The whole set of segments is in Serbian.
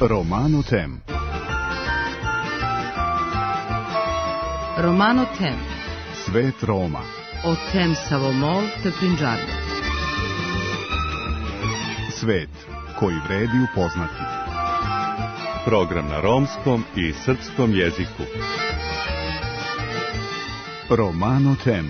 Romano Tem. Romano Tem. Svet Roma. O Tem Savomol te Punjabi. Svet koji vredi upoznati. Program na romskom i srpskom jeziku. Romano Tem.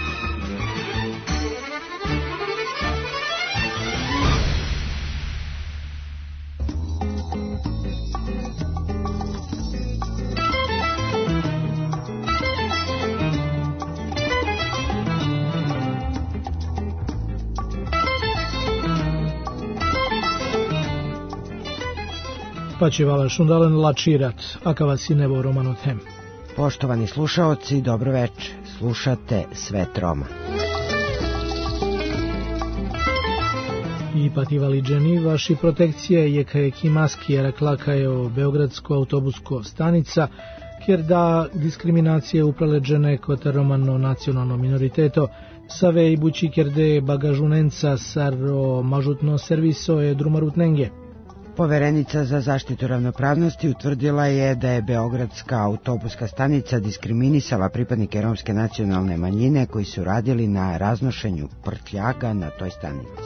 Pačivala šundalen lačirat, akavasi nebo Romano Tem. Poštovani slušaoci, dobro veče. Slušate Svet Roma. I pativali dženi vaši protekcije je kajeki maski raklakajo Beogradsko autobusko stanica, kjer da diskriminacije uprale džene kod romano nacionalno minoriteto, save i bući kjer de bagažunenca saro mažutno serviso je drumarutnenge. Poverenica za zaštitu ravnopravnosti utvrdila je da je Beogradska autobuska stanica diskriminisala pripadnike romske nacionalne manjine koji su radili na raznošenju prtljaga na toj stanici.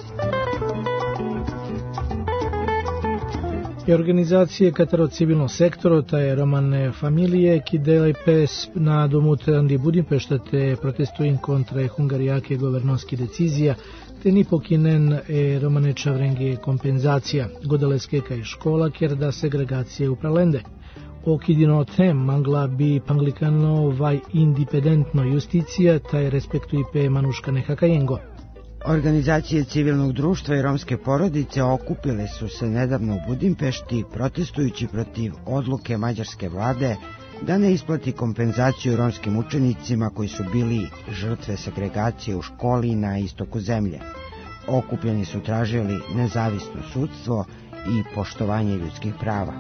I organizacije katero civilno sektoro, taje romane familije, ki delaj pes na domu Trandi Budimpešta te protestuin kontra hungarijake governorski decizija, te ni pokinen romane čavrengi kompenzacija, godaleske kaj škola, kjer da segregacije upralende. Okidino tem mangla bi panglikano vaj independentno justicija, taj respektui pe manuškane hakajengo. Organizacije civilnog društva i romske porodice okupile su se nedavno u Budimpešti protestujući protiv odluke mađarske vlade da ne isplati kompenzaciju romskim učenicima koji su bili žrtve segregacije u školi na istoku zemlje. Okupljeni su tražili nezavisno sudstvo i poštovanje ljudskih prava.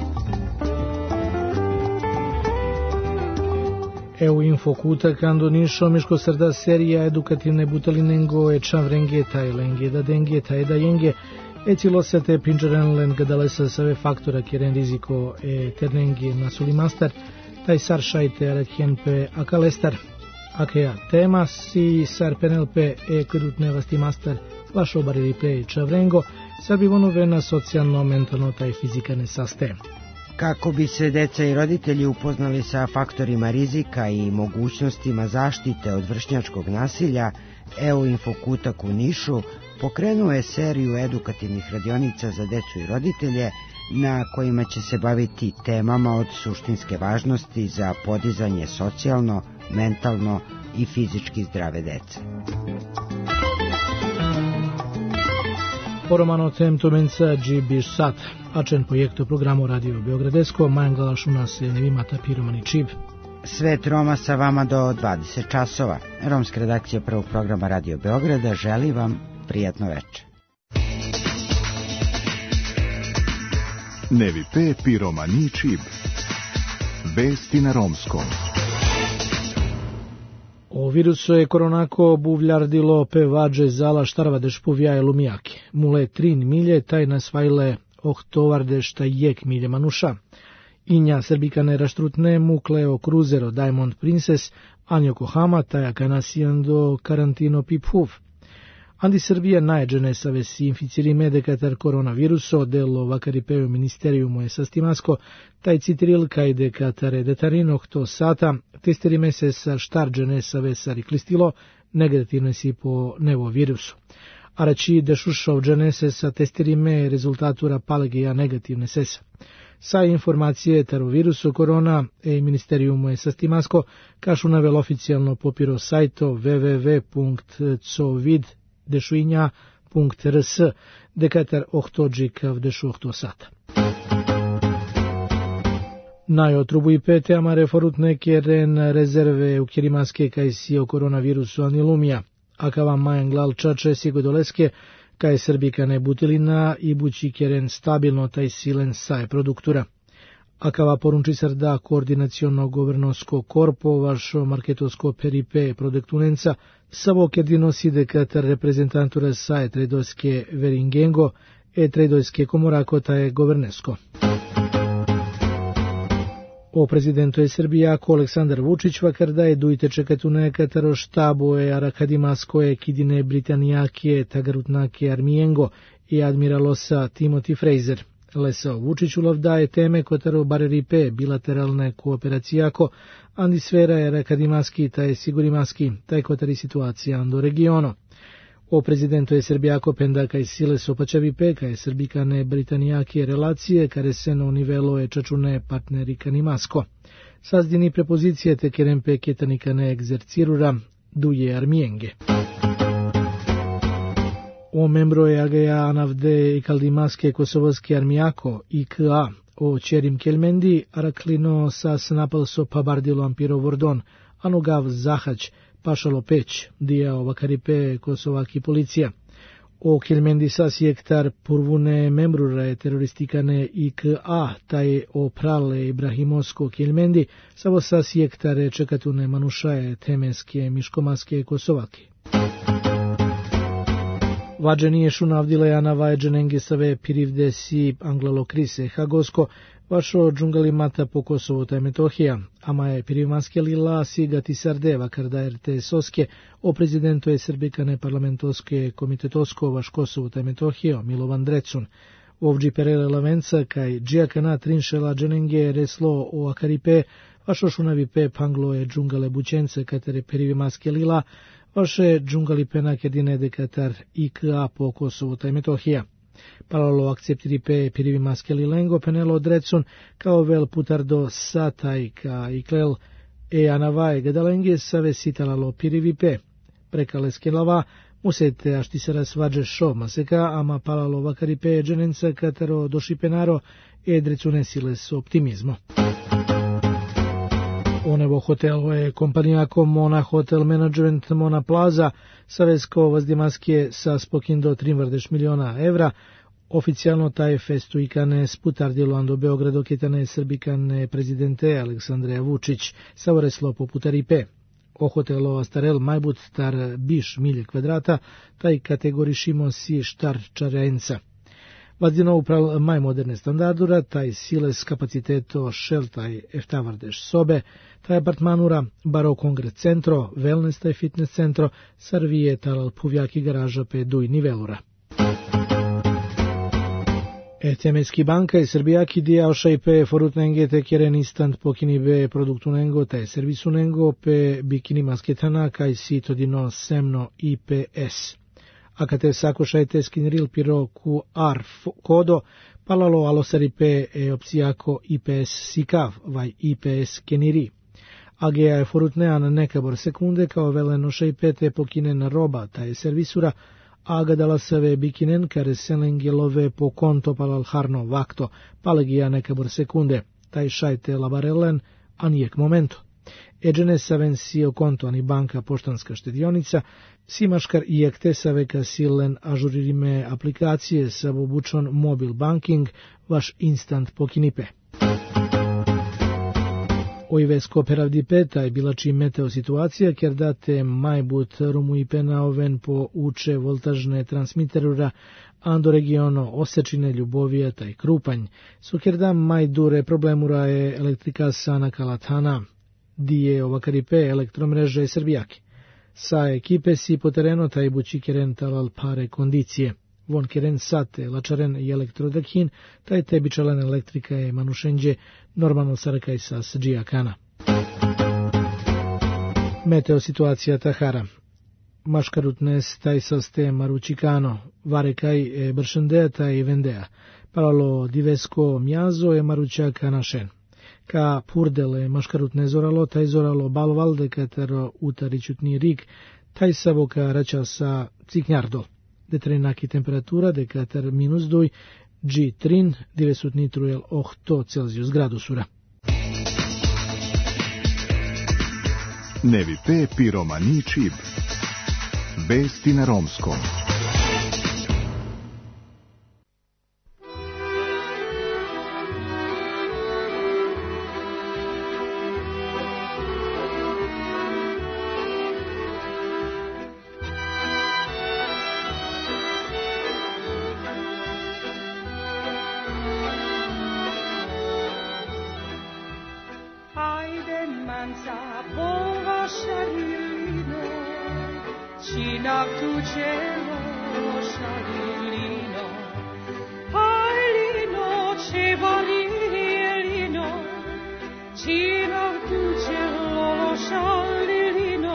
Evo info kuta kando nišo miško srda serija edukativne butalinengo e čavrenge tajlenge da denge taj da jenge e cilosete pinčarenlen gadalesa save faktora kjeren riziko e ternenge nasuli mastar taj sar šajte arathenpe akalestar akea tema si sar penelpe e kudutne vasti mastar vašo barili pe čavrengo sabivonove na socijalno mentalno taj fizikane saste. Kako bi se deca i roditelji upoznali sa faktorima rizika i mogućnostima zaštite od vršnjačkog nasilja, EU Infokutak u Nišu pokrenuo je seriju edukativnih radionica za decu i roditelje na kojima će se baviti temama od suštinske važnosti za podizanje socijalno, mentalno i fizički zdrave dece. Romano Tem tomenca džibiš sat, ačen projektu programu Radio Beogradesko, majan galašuna se nevimata piromani čib. Svet Roma sa vama do 20 časova. Romska redakcija prvog programa Radio Beograda želi vam prijatno veče. Nevi pe piromani čib. Vesti na romskom. O virusu je koronako buvljardilo pevađe zala štarvadeš povjaje lumijake. Mule 3 milje taj nasvajle ohtovardeš taj jek milje manuša. Inja srbikane raštrutne mukleo kruzero Diamond Princess, Anjo Kohama taj kanasijando karantino piphuv. Andi Srbija najđene sa vesi inficiri medekatar koronaviruso, delo vakaripeo ministeriumu je sastimasko, taj citril kaj dekatare detarino hto sata, testeri mesesa štarđene sa vesari klistilo, negativne si po nevo virusu. Arači dešušov dženese sa testerime rezultatura palegija negativne sesa. Sa informacije taro virusu korona e ministeriumu je sastimasko, kašu navel oficijalno popiro sajto www.covid.rs, dekatar ohtođikav dešu ohto sata. Najotrubu i pete amare forutne kjeren rezerve u kjerimaske kaj si o koronavirusu anilumija, akava majan glal čače sigodoleske, kaj srbikane butilina i bući kjeren stabilno taj silen saje produktura. Akava porunči srda koordinaciono governosko korpo vašo marketosko peripe produktunenca, savo kjer dinosi dekatar reprezentantura saje tredoske veringengo, Trejdojske komorako taje governesko. O prezidentu je Srbijako Aleksandar Vučić vakar daje dujte čekatune kataro štabo arakadimasko kidine Britanijake tagarutnake Armijengo i admiralosa Timothy Fraser. Lesao Vučićulov daje teme kotaro bareripe bilateralne kooperacijako, andi sfera arakadimaski taje sigurimaski, taj kotari situacija ando regiono. O prezidentu je Srbijako pendaka i sile sopačavipe, ka je srbikane Britanijake relacije, kare se no nivelo je čačune partneri kanimasko. Sazdini prepozicije te kerempe ketanikane egzercirura duje Armijenge. O membro je Agea Anavde i Kaldimaske Kosovske Armijako IKA o Čerim Kelmendi Araklino sas napalso pabardilo Ampiro Vordon, Anugav Zahać, Pašalo Peć, dija ovakaripe Kosovaki policija. O Kelmendi sas jektar purvune membrura je teroristikane IKA, taj o prale Ibrahimosko Kelmendi, savo sas jektare čekatune manušaje temeske miškomaske Kosovaki. Vađenije šunavdilejana vajeđenenge save pirivdesi anglalo krise hagosko, vašo džungali mata po Kosovo taj Metohija, ama je pirivmanske lila sigati sardeva karda RTS-oske o prezidentu je srbikane parlamentoske komitetosko vaš Kosovo taj Metohija Milovan Drecun. Ovdži perele lavenca kaj džijakana trinšela dženenge reslo o akaripe, vašo šunavipe panglo je džungale bućence katere pirivmanske lila, vaše džungali pena kedine dekatar IKA po Kosovo taj Metohija. Palalo akceptiripe pirivimaske lilengo penelo Drecun kao vel putardo sataj ka iklel anavaje gadalenge save sitalalo pirivipe. Prekaleske lava musete ašti se rasvađe šo maseka ama palalo vakaripe dženenca katero došipenaro Drecune sile s optimizmo. Onevo hotelo je kompanijako Mona Hotel Management Mona Plaza, savesko vazdimaske sa spokin do 3 miliona evra, oficijalno taj festu ikane sputardilo ando Beogrado ketane srbikane prezidente Aleksandreja Vučić, savoreslo poputaripe. O hotelo Astarel majbut tar biš milje kvadrata, taj kategorišimo si štar čarenca. Vazdino upral maj moderne standardura, taj siles kapaciteto šel taj eftavardeš sobe, taj apartmanura, baro kongres centro, wellness taj fitness centro, sarvije talal puvjaki garaža pe duj nivelura. Temeski banka i Srbijaki dijaoša i pe forutnenge te kjeren instant pokini be produktunengo taj servisunengo pe bikini masketana kaj sitodino semno IPS. Akate sakošajte skinril piro QR kodo, palalo alosaripe opcijako IPS sikav, vaj IPS keniri. Agea je forutnean nekabor sekunde kao veleno šajpete pokinen roba taj servisura, aga dala save bikinen kare selengelove po konto palal harno vakto, palegija nekabor sekunde, taj šajte labarelen, a nijek momento. Eđene saven sio konto ani banka poštanska štedionica, simaškar i ekte saveka silen ažuririme aplikacije sa obučon mobil banking, vaš instant pokinipe. Ojvesko peravdipe taj bilači meteo situacija, ker date majbut rumu i pena oven po uče voltažne transmiterura, ando regiono osečine ljubovija taj krupanj, su ker da majdure problemura je elektrika sana kalatana, dije ovakaripe elektromreže Srbijake. Sa ekipe si po tereno taj bući keren talal pare kondicije. Von keren sate, lačaren i elektrodakhin, taj tebi čalan elektrika je manušenđe, normalno sarakaj sa džijakana. Meteo situacija Tahara. Maškarutnes taj saste maručikano, varekaj bršendea taj vendea, palalo divesko mjazo je maručaka našen. Ka purdele maškarutne zoralo, taj zoralo balvalde katero utaričutni rik, taj savoka rača sa ciknjardol. Detrenaki temperatura dekatar -2, G3, divesutni trujel 8 Celsius gradusura. Nevi pe piromani čib. Vesti na romskom. speranza pova šalilino, činav tu čelo šalilino, palino čevalijelino, činav tu čelo šalilino,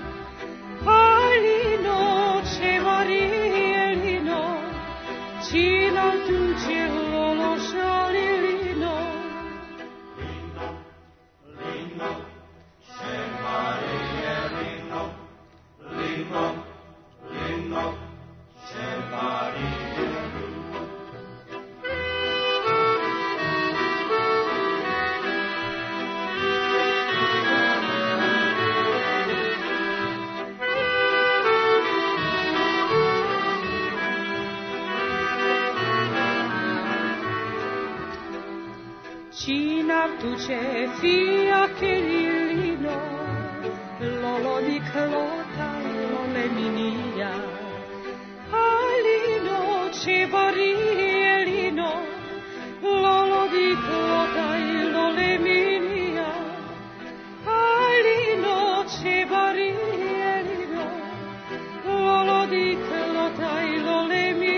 palino čevalijelino, činav tu čelo šalilino. Činav tuče fiacherino, lolo di clota, lole minija, alino čevarijelino, lolo di clota, lole minija, alino čevarijelino, lolo di clota, lole minija.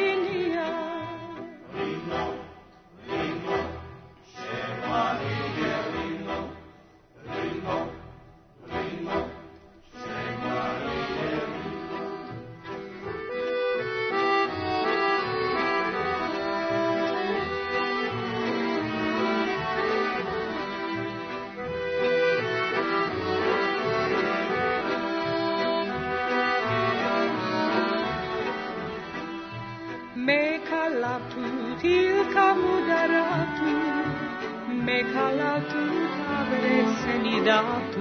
Mekalatu avresenidatu,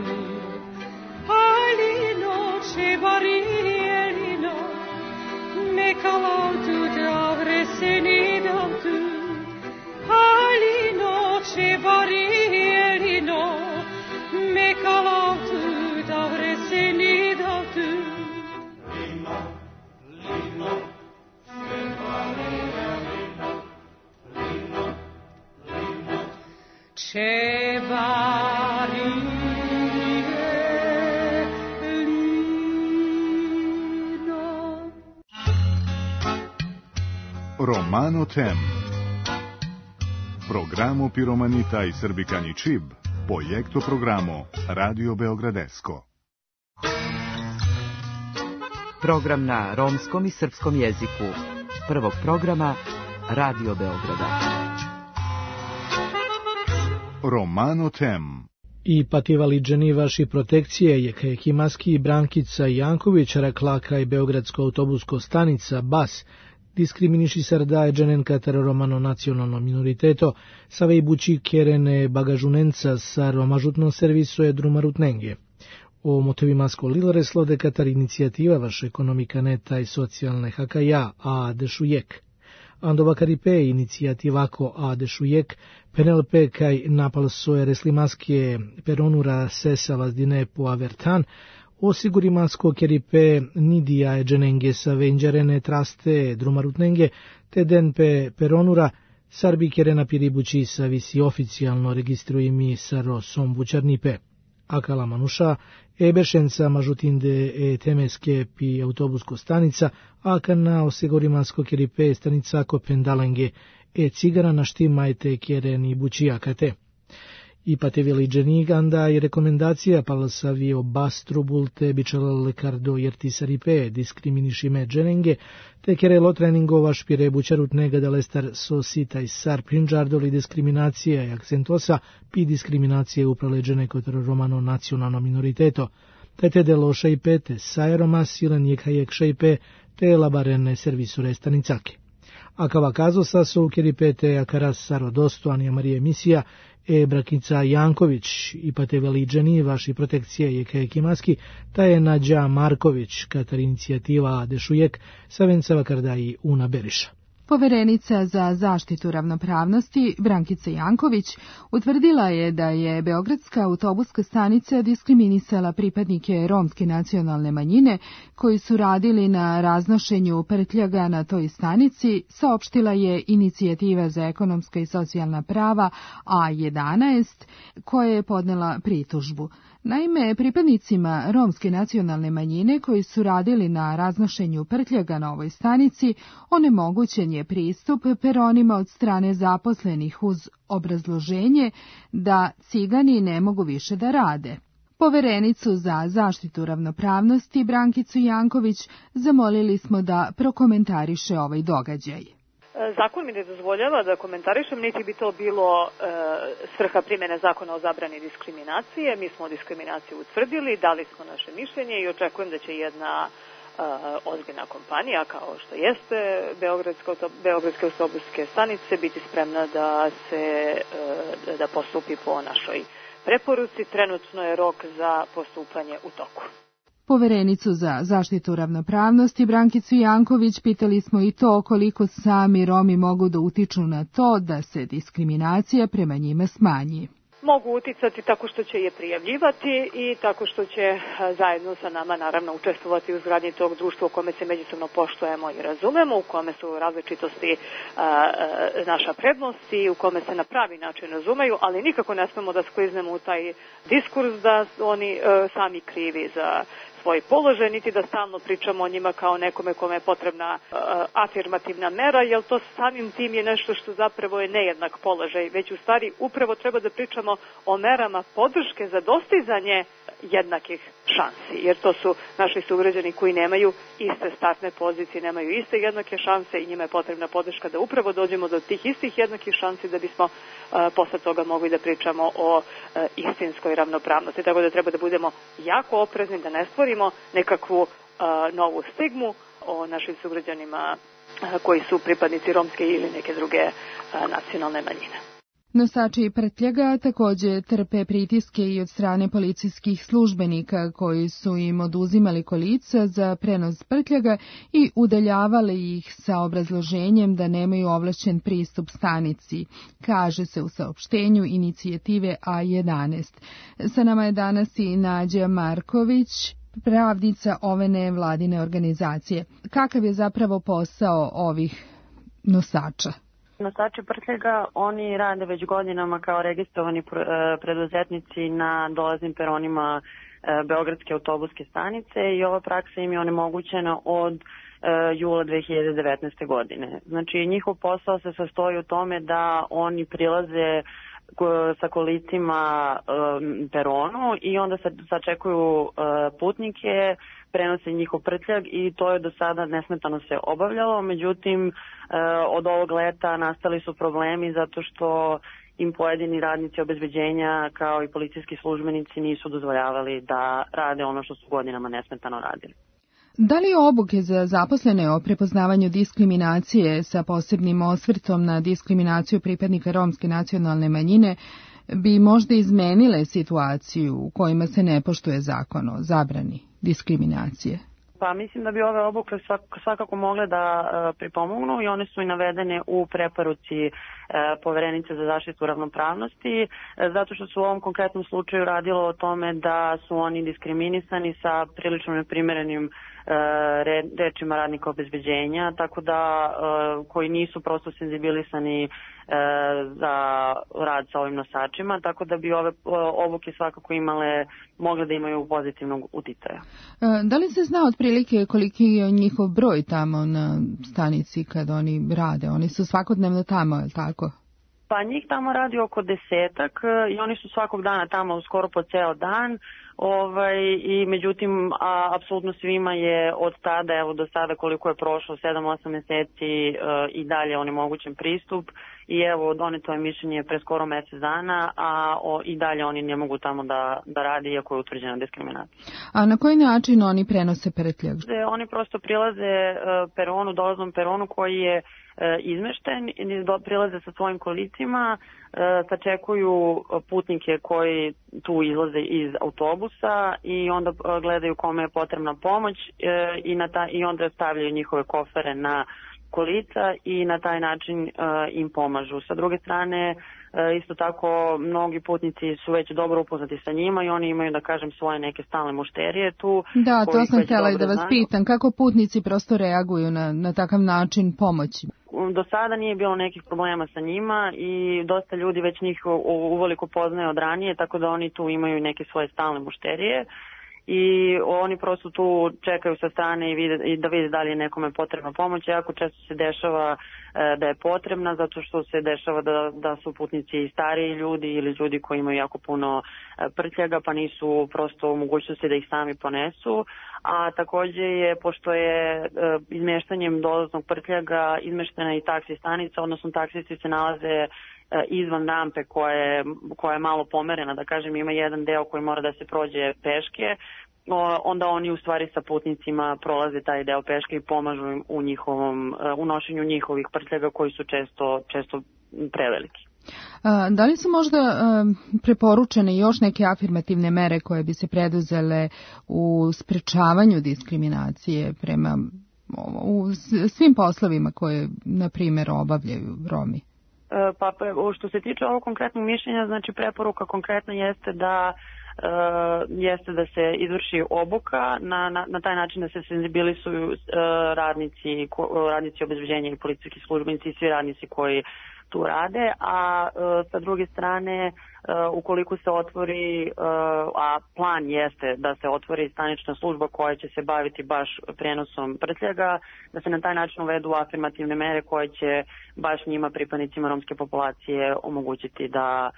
alino čevarijelino, mekalatu avresenidatu, alino čevarijelino, mekalatu avresenidatu. Lino, lino, čevarijelino, lino, lino, Čevarijelino. Romano Tem. Programo Piromanita i Srbikani Čib, projekto programo Radio Beogradesko. Program na romskom i srpskom jeziku. Prvog programa Radio Beograda. Romano Tem. I pativali dženivaši protekcije je Hekimaski i Brankica Janković rekla kraj Beogradsko autobusko stanica BAS diskriminiši sardaje dženenka romano nacionalno minoriteto sa vejbući kerene bagažunenca sa romažutno serviso je drumarutnenge. O motivima skolilare slode katar inicijativa vaš ekonomika neta i socijalne hakaja a dešujek. Andova karipe inicijativako a dešujek penelpe kaj napal soje reslimaske peronura sesa vazdine po avertan osigurimasko keripe nidija dženenge sa venđarene traste drumarutnenge te denpe peronura sarbi kerena piribući sa visi oficijalno registruimi sa rosom bučarnipe. Akala manuša ebešenca mažutinde temeske pi autobusko stanica akana osigurimasko keripe stanica ko pendalenge cigara na štimajte kereni bučijakate. I patevili dženiganda i rekomendacija palasavio bastru bulte bičala lekardo jertisaripe diskriminišime dženenge te kerelo treningova špire bučarutnega da lestar sosita i sar prinđardoli diskriminacija i akcentosa pi diskriminacije upraleđene kod romano nacionalno minoriteto. Tete delo šajpete sajeroma silen jekajek šajpe te labarene servisu restanicake. Akava kazo sa su keripete akaras sarodostoanija Marije emisija Brakica Janković i pateveli dženivaši protekcije je Hekimaski, ta je Nađa Marković, katar inicijativa Dešujek, Savencava Kardaji Una Beriša. Poverenica za zaštitu ravnopravnosti Brankica Janković utvrdila je da je Beogradska autobuska stanica diskriminisala pripadnike romske nacionalne manjine koji su radili na raznošenju prtljaga na toj stanici, saopštila je inicijativa za ekonomska i socijalna prava A11 koja je podnela pritužbu. Naime, pripadnicima romske nacionalne manjine koji su radili na raznošenju prtljaga na ovoj stanici onemogućen je pristup peronima od strane zaposlenih uz obrazloženje da cigani ne mogu više da rade. Poverenicu za zaštitu ravnopravnosti Brankicu Janković zamolili smo da prokomentariše ovaj događaj. Zakon mi ne dozvoljava da komentarišem, niti bi to bilo svrha primjene zakona o zabrani diskriminacije. Mi smo diskriminaciju utvrdili, dali smo naše mišljenje i očekujem da će jedna ozbiljna kompanija kao što jeste Beogradske autobuske stanice biti spremna da postupi po našoj preporuci. Trenutno je rok za postupanje u toku. Poverenicu za zaštitu ravnopravnosti Brankicu Janković pitali smo i to koliko sami Romi mogu da utiču na to da se diskriminacija prema njima smanji. Mogu uticati tako što će je prijavljivati i tako što će zajedno sa nama naravno učestvovati u izgradnji tog društva u kome se međusobno poštujemo i razumemo, u kome su različitosti naša prednost i u kome se na pravi način razumeju, ali nikako ne smemo da skliznemo u taj diskurs da oni sami krivi za svoj položaj, niti da stalno pričamo o njima kao nekome kome je potrebna afirmativna mera, jer to samim tim je nešto što zapravo je nejednak položaj, već u stvari upravo treba da pričamo o merama podrške za dostizanje jednakih šansi, jer to su naši sugrađani koji nemaju iste startne pozicije, nemaju iste jednake šanse i njima je potrebna podrška da upravo dođemo do tih istih jednakih šansi da bismo posle toga mogli da pričamo o istinskoj ravnopravnosti. Tako da treba da budemo jako oprezni, da ne stvorimo nekakvu novu stigmu o našim sugrađanima koji su pripadnici romske ili neke druge nacionalne manjine. Nosači prtljaga također trpe pritiske i od strane policijskih službenika koji su im oduzimali kolica za prenos prtljaga i udaljavali ih sa obrazloženjem da nemaju ovlašćen pristup stanici, kaže se u saopštenju inicijative A11. Sa nama je danas i Nađa Marković, pravnica ove nevladine organizacije. Kakav je zapravo posao ovih nosača? Nosači prtljaga, oni rade već godinama kao registrovani preduzetnici na dolaznim peronima Beogradske autobuske stanice i ova praksa im je onemogućena od jula 2019. godine. Znači, njihov posao se sastoji u tome da oni prilaze sa kolicima peronu i onda sačekuju putnike, prenose njihov prtljag i to je do sada nesmetano se obavljalo. Međutim, od ovog leta nastali su problemi zato što im pojedini radnici obezbeđenja kao i policijski službenici nisu dozvoljavali da rade ono što su godinama nesmetano radili. Da li obuke za zaposlene o prepoznavanju diskriminacije sa posebnim osvrtom na diskriminaciju pripadnika romske nacionalne manjine bi možda izmenile situaciju u kojima se ne poštuje zakon o zabrani diskriminacije? Pa mislim da bi ove obuke svakako mogle da pripomognu i one su i navedene u preporuci Poverenice za zaštitu ravnopravnosti, zato što su u ovom konkretnom slučaju radilo o tome da su oni diskriminisani sa prilično neprimerenim rečima radnika obezbeđenja, tako da koji nisu prosto senzibilisani za rad sa ovim nosačima, tako da bi ove obuke svakako mogle da imaju pozitivnog uticaja. Da li se zna otprilike koliki je njihov broj tamo na stanici kad oni rade? Oni su svakodnevno tamo, je li tako? Pa njih tamo radi oko 10 i oni su svakog dana tamo skoro po ceo dan. I međutim, apsolutno svima je od tada, evo do sada koliko je prošlo, 7-8 meseci i dalje onemogućen pristup i evo doneto je mišljenje pre skoro mesec dana, a i dalje oni ne mogu tamo da rade iako je utvrđena diskriminacija. A na koji način oni prenose prtljag? Oni prosto prilaze peronu, dolaznom peronu koji je izmešten, prilaze sa svojim kolicima, sačekuju putnike koji tu izlaze iz autobusa i onda gledaju kome je potrebna pomoć i onda stavljaju njihove kofere na kolica i na taj način im pomažu. Sa druge strane, isto tako, mnogi putnici su već dobro upoznati sa njima i oni imaju, da kažem, svoje neke stalne mušterije tu. Da, to sam htjela i da vas pitam. Kako putnici prosto reaguju na takav način pomoći? do sada nije bilo nekih problema sa njima i dosta ljudi već njih uveliko poznaje od ranije, tako da oni tu imaju neke svoje stalne mušterije i oni prosto tu čekaju sa strane i da vide da li je nekome potrebna pomoć. Jako često se dešava da je potrebna, zato što se dešava da su putnici i stariji ljudi ili ljudi koji imaju jako puno prtljaga, pa nisu prosto u mogućnosti da ih sami ponesu. A takođe je, pošto je izmeštanjem dolaznog prtljaga izmeštena i taksi stanica, odnosno taksisti se nalaze izvan rampe koja je malo pomerena, da kažem, ima jedan deo koji mora da se prođe peške, onda oni u stvari sa putnicima prolaze taj deo peške i pomažu im u nošenju njihovih prtljaga koji su često preveliki. Da li su možda preporučene još neke afirmativne mere koje bi se preduzele u sprečavanju diskriminacije prema u svim poslovima koje, na primjer, obavljaju Romi? Pa što se tiče ovog konkretnog mišljenja, znači preporuka konkretno jeste da se izvrši obuka na taj način da se senzibilisuju radnici obezbeđenja i policijski službenici i svi radnici koji tu rade, a sa druge strane ukoliko se otvori, a plan jeste da se otvori stanična služba koja će se baviti baš prenosom prtljaga, da se na taj način uvedu afirmativne mere koje će baš njima, pripadnicima romske populacije, omogućiti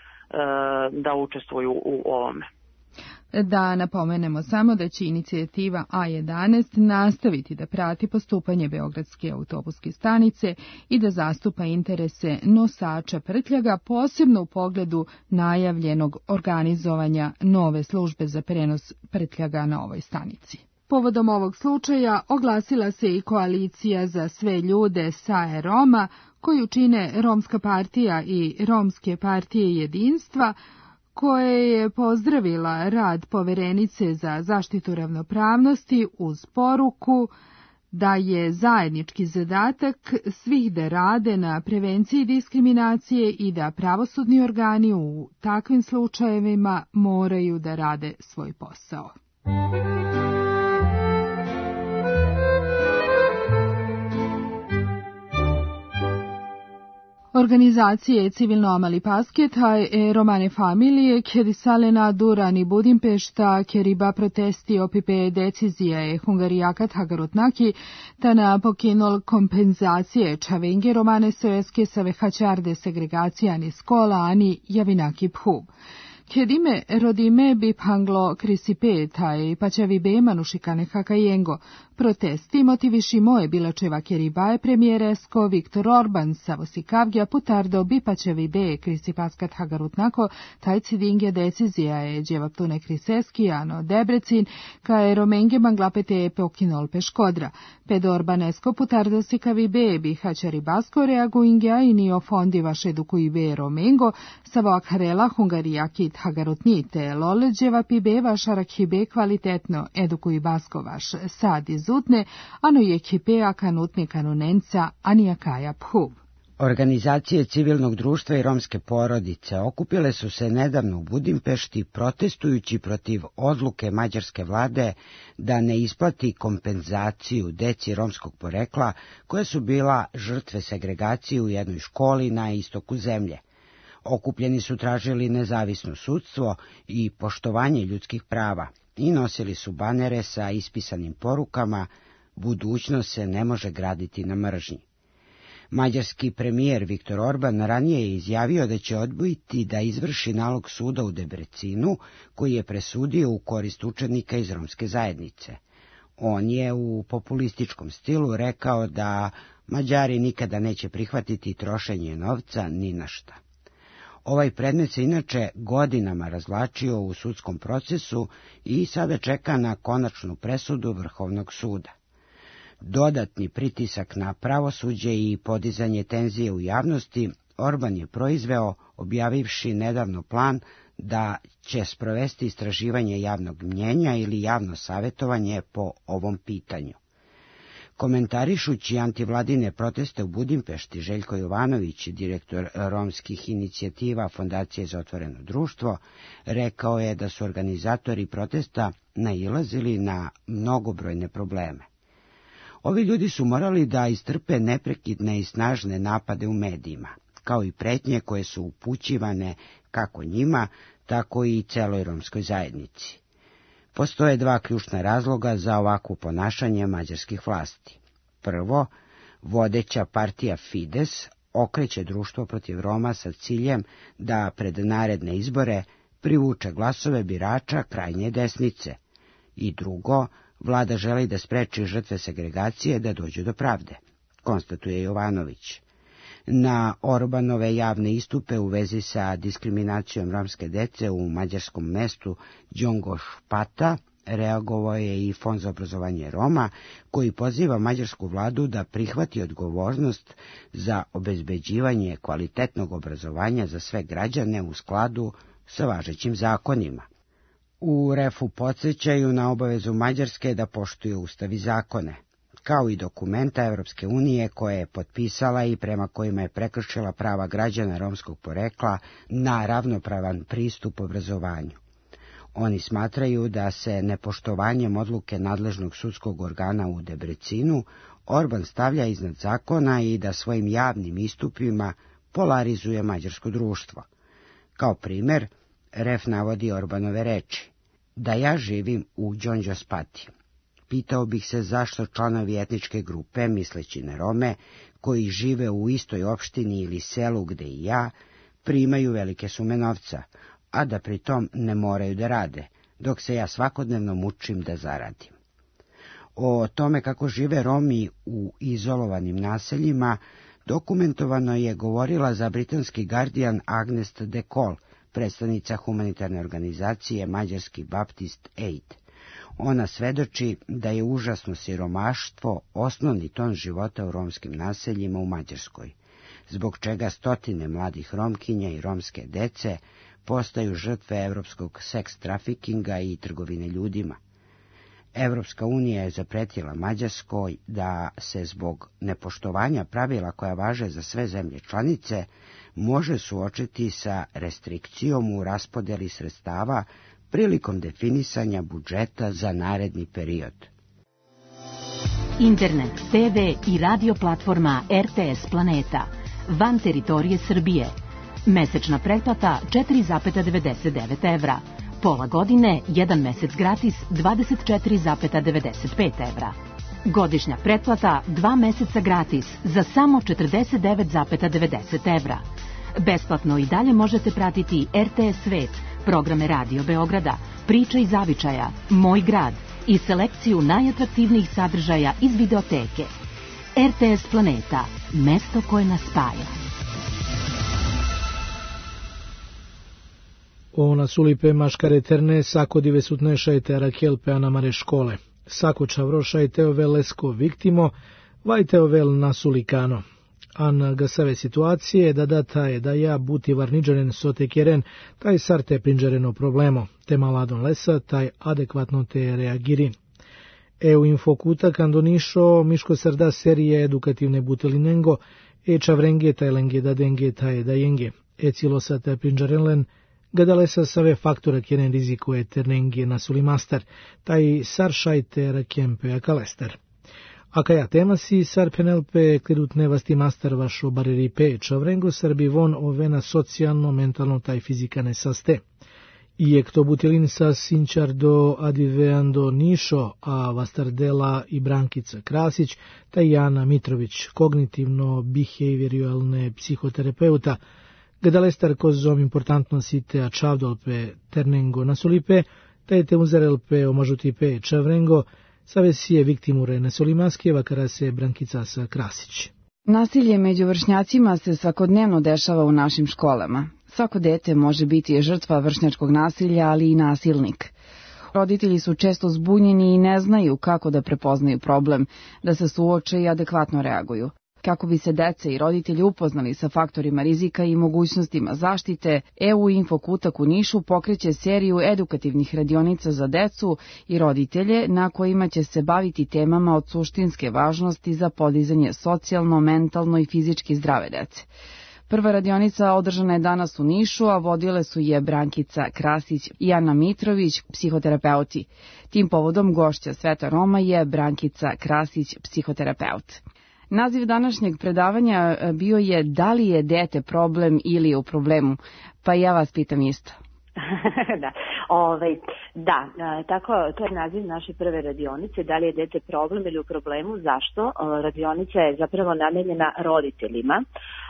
da učestvuju u ovome. Da napomenemo samo da će inicijativa A11 nastaviti da prati postupanje Beogradske autobuske stanice i da zastupa interese nosača prtljaga, posebno u pogledu najavljenog organizovanja nove službe za prenos prtljaga na ovoj stanici. Povodom ovog slučaja oglasila se i koalicija za sve ljude SAE Roma, koju čine Romska partija i Romske partije jedinstva, koje je pozdravila rad poverenice za zaštitu ravnopravnosti uz poruku da je zajednički zadatak svih da rade na prevenciji diskriminacije i da pravosudni organi u takvim slučajevima moraju da rade svoj posao. Organizacije Civilno Mali Pasket e Romane Familije che risalena durani Budimpešta che riba protesti opipe decizije e Hungarijakat Hagarutnaki tana pokinol kompenzacije čavenge Romane Sojeske sa vehačarde segregacijani skola ani javinaki phub. Kedime rodime bi panglo krisipe taj pačavi be manušikane hakajengo. Protesti motiviši moje bilačeva keribaje premijeresko Viktor Orban savosikavgja putardo bi pačavi be krisipaskat hagarutnako taj cidinge decizija je djevaptune kriseski ano Debrecin ka je romenge manglapete pokinol peškodra. Ped Orbanesko putardo sikavi be bi hačari basko reaguingja i nio fondi vaše dukuji be romengo savo akharela hungarijaki hagarutnite loleđeva pibe vaša rakhibe kvalitetno edukuji basko vaš sad izutne, ano je kipea kanutne kanunenca anijakaja phub. Organizacije civilnog društva i romske porodice okupile su se nedavno u Budimpešti protestujući protiv odluke mađarske vlade da ne isplati kompenzaciju deci romskog porekla koja su bila žrtve segregacije u jednoj školi na istoku zemlje. Okupljeni su tražili nezavisno sudstvo i poštovanje ljudskih prava i nosili su banere sa ispisanim porukama "Budućnost se ne može graditi na mržnji". Mađarski premijer Viktor Orban ranije je izjavio da će odbiti da izvrši nalog suda u Debrecinu koji je presudio u korist učenika iz romske zajednice. On je u populističkom stilu rekao da Mađari nikada neće prihvatiti trošenje novca ni na šta. Ovaj predmet se inače godinama razvlačio u sudskom procesu i sada čeka na konačnu presudu Vrhovnog suda. Dodatni pritisak na pravosuđe i podizanje tenzije u javnosti Orban je proizveo objavivši nedavno plan da će sprovesti istraživanje javnog mnjenja ili javno savjetovanje po ovom pitanju. Komentarišući antivladine proteste u Budimpešti, Željko Jovanović, direktor romskih inicijativa Fondacije za otvoreno društvo, rekao je da su organizatori protesta nailazili na mnogobrojne probleme. Ovi ljudi su morali da istrpe neprekidne i snažne napade u medijima, kao i pretnje koje su upućivane kako njima, tako i celoj romskoj zajednici. Postoje dva ključna razloga za ovakvo ponašanje mađarskih vlasti. Prvo, vodeća partija Fides okreće društvo protiv Roma sa ciljem da pred naredne izbore privuče glasove birača krajnje desnice. I drugo, vlada želi da spreči žrtve segregacije da dođu do pravde, konstatuje Jovanović. Na Orbanove javne istupe u vezi sa diskriminacijom romske dece u mađarskom mestu Đongošpata reagovao je i Fond za obrazovanje Roma, koji poziva mađarsku vladu da prihvati odgovornost za obezbeđivanje kvalitetnog obrazovanja za sve građane u skladu sa važećim zakonima. U REF-u podsjećaju na obavezu Mađarske da poštuje ustav i zakone, kao i dokumenta Evropske unije koje je potpisala i prema kojima je prekršila prava građana romskog porekla na ravnopravan pristup obrazovanju. Oni smatraju da se nepoštovanjem odluke nadležnog sudskog organa u Debrecinu Orban stavlja iznad zakona i da svojim javnim istupima polarizuje mađarsko društvo. Kao primer, REF navodi Orbanove reči: da ja živim u Đongošpati. Pitao bih se zašto članovi etničke grupe, misleći na Rome, koji žive u istoj opštini ili selu gde i ja, primaju velike sume novca, a da pritom ne moraju da rade, dok se ja svakodnevno mučim da zaradim. O tome kako žive Romi u izolovanim naseljima dokumentovano je govorila za britanski Guardian Agnes de Cole, predstavnica humanitarne organizacije Mađarski Baptist Aid. Ona svedoči da je užasno siromaštvo osnovni ton života u romskim naseljima u Mađarskoj, zbog čega stotine mladih Romkinja i romske dece postaju žrtve evropskog seks trafikinga i trgovine ljudima. Evropska unija je zapretila Mađarskoj da se zbog nepoštovanja pravila koja važe za sve zemlje članice može suočiti sa restrikcijom u raspodeli sredstava prilikom definisanja budžeta za naredni period. Internet, TV i radio platforma RTS Planeta van teritorije Srbije. Mesečna pretplata 4,99 evra. Pola godine, 1 mesec gratis 24,95 evra. Godišnja pretplata 2 meseca gratis za samo 49,90 evra. Besplatno i dalje možete pratiti RTS Svet, programe Radio Beograda, Priča iz zavičaja, Moj grad i selekciju najatraktivnijih sadržaja iz videoteke. RTS Planeta, mesto koje nas spaja. Ona sulipe maškare terne, sako dive sutnešajte rakelpe anamare škole. Sako čavrošajte ovel lesko viktimo, vajte ovel nasulikano. An gasave situacije da data je da ja buti varniđaren sote kjeren, taj sarte prinđareno problemo, te maladon lesa, taj adekvatno te reagirin. U infokuta kandonišo miško srda serije edukativne butelinengo, čavrenge taj lenge da denge taj da jenge, cilosa taj prinđarenlen, gadalesa save faktora kjeren rizikuje ternenge na sulimastar, taj saršajte rakempe akalester. Akaja tema si sar penelpe klerutne vasti master vašo bareri pe čavrengo sarbi von ovena socijalno, mentalno taj fizikane saste. I to butilin sa sinčardo adiveando Nišo, a vastardela i Brankica Krasić, taj Jana Mitrović, kognitivno-behavioralne psihoterapeuta, gadalestar kozom importantno site a čavdolpe ternengo nasulipe, taj te uzarelpe omažutipe čavrengo, savesije viktimure Nesolimaskijeva kara se Brankica Krasić. Nasilje među vršnjacima se svakodnevno dešava u našim školama. Svako dete može biti žrtva vršnjačkog nasilja, ali i nasilnik. Roditelji su često zbunjeni i ne znaju kako da prepoznaju problem, da se suoče i adekvatno reaguju. Kako bi se dece i roditelji upoznali sa faktorima rizika i mogućnostima zaštite, EU Infokutak u Nišu pokreće seriju edukativnih radionica za decu i roditelje na kojima će se baviti temama od suštinske važnosti za podizanje socijalno, mentalno i fizički zdrave dece. Prva radionica održana je danas u Nišu, a vodile su je Brankica Krasić i Ana Mitrović, psihoterapeuti. Tim povodom gošća Sveta Roma je Brankica Krasić, psihoterapeut. Naziv današnjeg predavanja bio je da li je dete problem ili je u problemu, pa ja vas pitam isto. Tako, to je naziv naše prve radionice, da li je dete problem ili u problemu. Zašto? Radionica je zapravo namenjena roditeljima.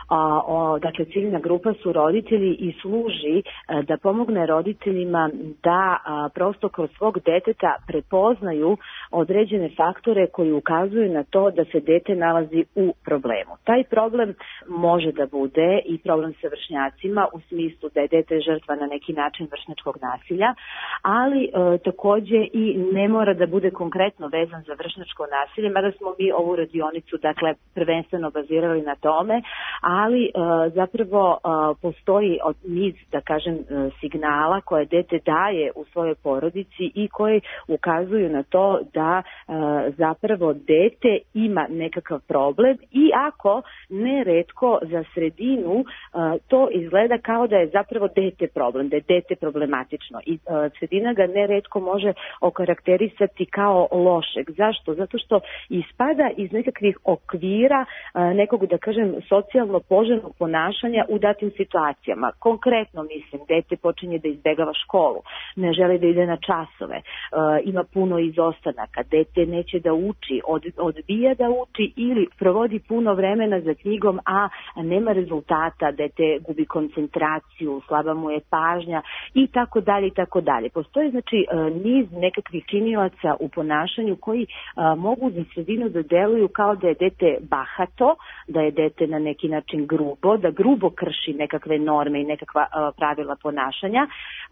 Dakle, ciljna grupa su roditelji i služi da pomogne roditeljima da prosto kroz svog deteta prepoznaju određene faktore koji ukazuju na to da se dete nalazi u problemu. Taj problem može da bude i problem sa vršnjacima u smislu da je dete žrtva na neki način vršnjačkog nasilja, ali takođe i ne mora da bude konkretno vezan za vršnjačko nasilje, mada smo mi ovu radionicu prvenstveno bazirali na tome, ali zapravo postoji niz, da kažem, signala koje dete daje u svojoj porodici i koji ukazuju na to da zapravo dete ima nekakav problem, i ako neretko za sredinu to izgleda kao da je zapravo dete problem, da je dete problematično, i sredina ga neretko može okarakterisati kao lošeg. Zašto? Zato što ispada iz nekakvih okvira nekog, da kažem, socijalno poželjnog ponašanja u datim situacijama. Konkretno mislim, dete počinje da izbegava školu, ne želi da ide na časove, ima puno izostanaka, dete neće da uči, odbija da uči ili provodi puno vremena za knjigom, a nema rezultata, dete gubi koncentraciju, slaba mu je pažnja i tako dalje i tako dalje. Postoji znači niz nekakvih činilaca u ponašanju koji mogu za sredinu da deluju kao da je dete bahato, da je dete na neki način grubo, da grubo krši nekakve norme i nekakva pravila ponašanja,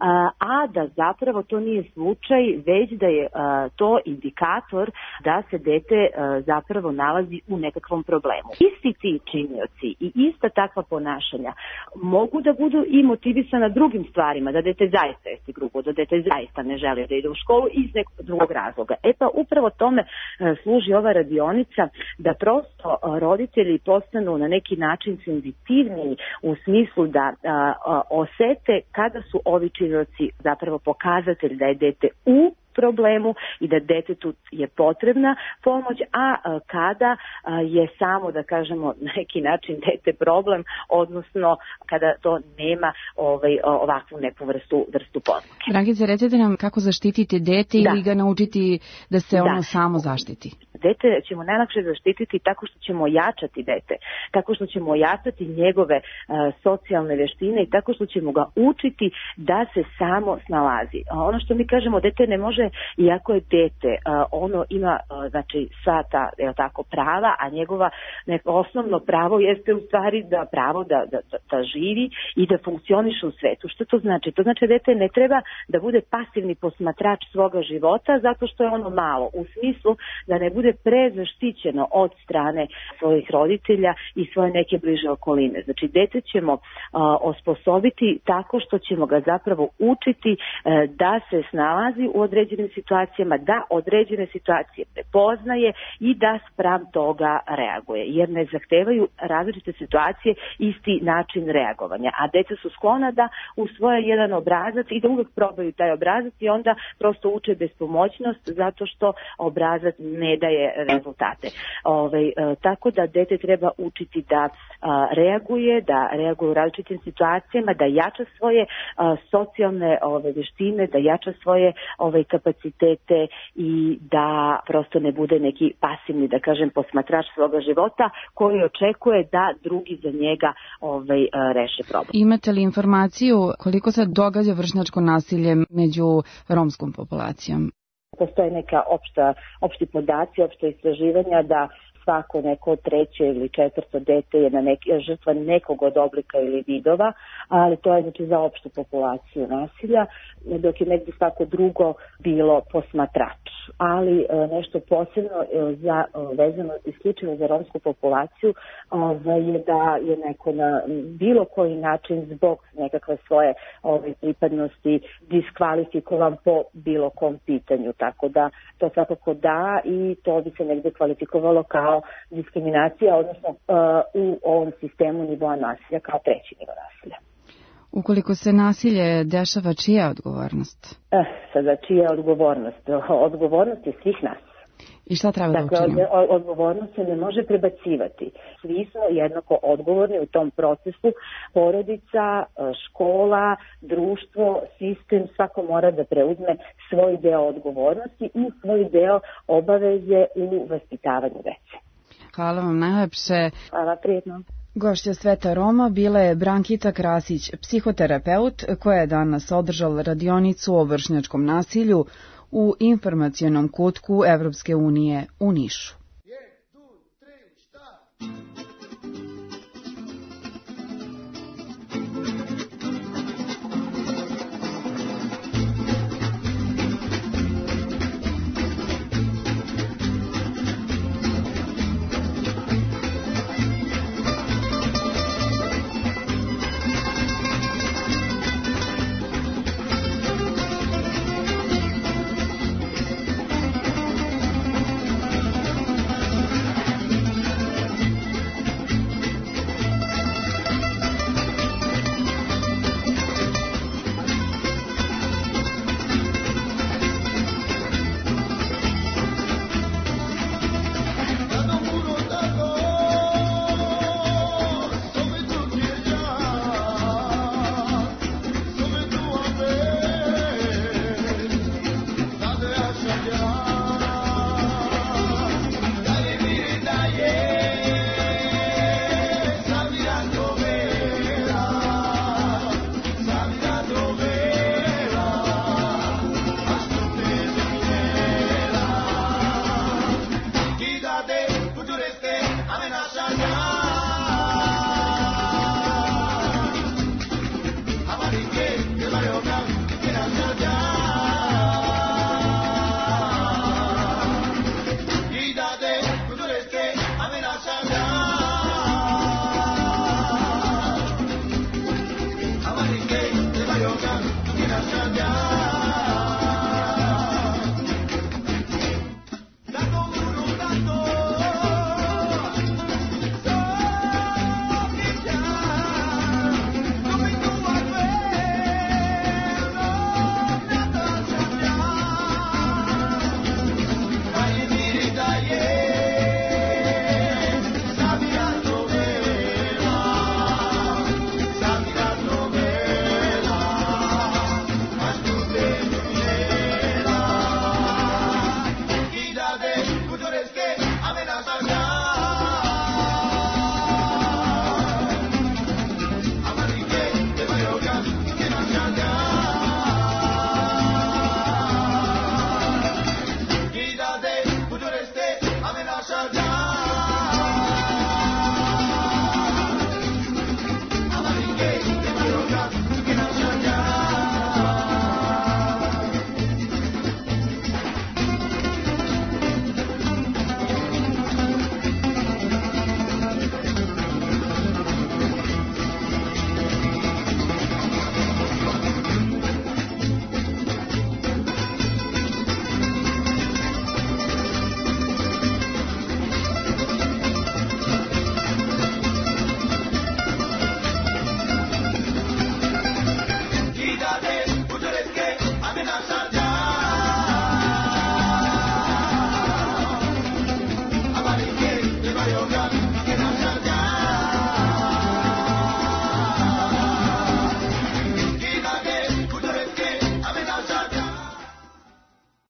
a da zapravo to nije slučaj, već da je to indikator da se dete zapravo nalazi u nekakvom problemu. Isti ti činioci i ista takva ponašanja mogu da budu i motivisana drugim stvarima, da dete zaista jeste grubo, da dete zaista ne želi da ide u školu iz nekog drugog razloga. Pa upravo tome služi ova radionica, da prosto roditelji postanu na neki način senzitivniji u smislu da osete kada su ovi činioci zapravo pokazatelj da je dete u problemu i da detetu je potrebna pomoć, a kada je samo, da kažemo, na neki način dete problem, odnosno kada to nema ovakvu neku vrstu podloge. Brankice, recite nam kako zaštitite dete ili ga naučiti da se ono samo zaštiti? Dete ćemo najlakše zaštititi tako što ćemo ojačati dete, tako što ćemo ojačati njegove socijalne veštine i tako što ćemo ga učiti da se samo snalazi. Ono što mi kažemo, dete ne može, iako je dete, ono ima znači sva ta prava, a njegova osnovno pravo jeste u stvari da pravo da živi i da funkcioniše u svetu. Što to znači? To znači da dete ne treba da bude pasivni posmatrač svoga života zato što je ono malo, u smislu da ne bude prezaštićeno od strane svojih roditelja i svoje neke bliže okoline. Znači, dete ćemo osposobiti tako što ćemo ga zapravo učiti da se snalazi u određenim situacijama, da određene situacije prepoznaje i da spram toga reaguje, jer ne zahtevaju različite situacije isti način reagovanja. A deca su sklona da usvoje jedan obrazac i da uvek probaju taj obrazac i onda prosto uče bespomoćnost zato što obrazac ne daje rezultate. Tako da dete treba učiti da reaguje u različitim situacijama, da jača svoje socijalne veštine, da jača svoje kapacitete i da prosto ne bude neki pasivni, da kažem, posmatrač svoga života koji očekuje da drugi za njega reše problem. Imate li informaciju koliko se događa vršnjačko nasilje među romskom populacijom? Postoje neka opšti podaci, opšte istraživanja da svako neko treće ili četvrto dete je žrtva nekog od oblika ili vidova, ali to je znači za opštu populaciju nasilja, dok je negdje svako drugo bilo posmatrač. ali nešto posebno vezano isključivo za romsku populaciju je da je neko na bilo koji način zbog nekakve svoje pripadnosti diskvalifikovan po bilo kom pitanju. Tako da to svakako da i to bi se negde kvalifikovalo kao diskriminacija, odnosno u ovom sistemu nivoa nasilja kao treći nivo nasilja. Ukoliko se nasilje dešava, čija je odgovornost? Sada čija je odgovornost? Odgovornost je svih nas. I šta treba da učinimo? Odgovornost se ne može prebacivati. Svi smo jednako odgovorni u tom procesu. Porodica, škola, društvo, sistem, svako mora da preuzme svoj deo odgovornosti i svoj deo obaveze u vaspitavanju dece. Hvala vam najlepše. Hvala, prijetno. Gošća Sveta Roma bila je Brankita Krasić, psihoterapeut, koja je danas održala radionicu o vršnjačkom nasilju u informacionom kutku Evropske unije u Nišu. Yeah.